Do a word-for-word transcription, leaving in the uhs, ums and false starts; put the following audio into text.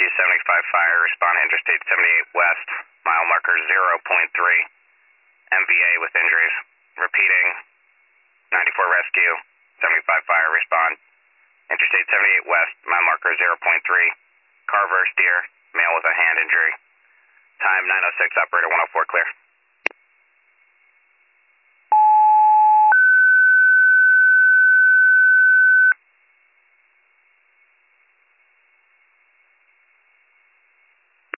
Rescue seventy-five Fire, respond to Interstate seventy-eight West, mile marker zero point three, M V A with injuries. Repeating, ninety-four Rescue, seventy-five Fire, respond. Interstate seventy-eight West, mile marker zero point three, car versus deer, male with a hand injury. Time nine oh six, operator one oh four, clear.